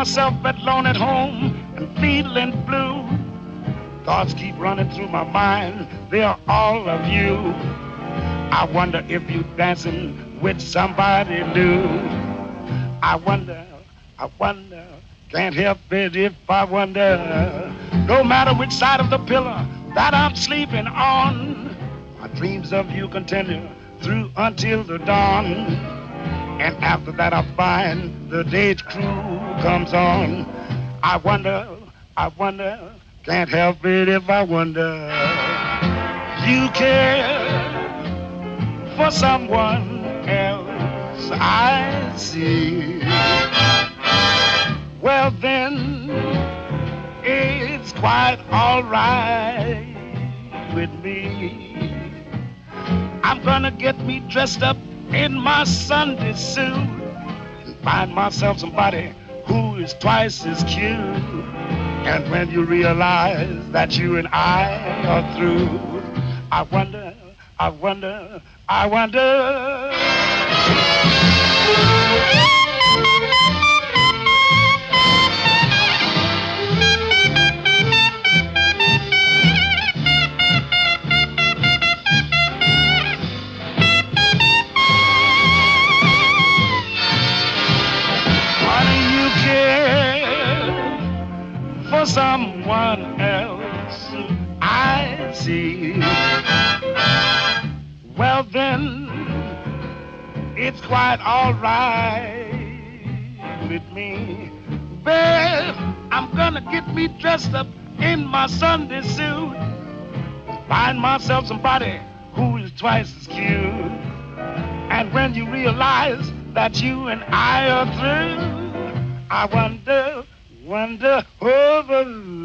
myself alone at home and feeling blue. Thoughts keep running through my mind, they're all of you. I wonder if you dancing with somebody new. I wonder, can't help it if I wonder. No matter which side of the pillow that I'm sleeping on, my dreams of you continue through until the dawn. And after that I find the day's crew comes on. I wonder, can't help it if I wonder. You care for someone else, I see. Well then, it's quite all right with me. I'm gonna get me dressed up in my Sunday suit and find myself somebody who is twice as cute. And when you realize that you and I are through, I wonder, I wonder. For someone else, I see. Well then, it's quite all right with me. Babe, I'm gonna get me dressed up in my Sunday suit, find myself somebody who is twice as cute. And when you realize that you and I are through, I wonder over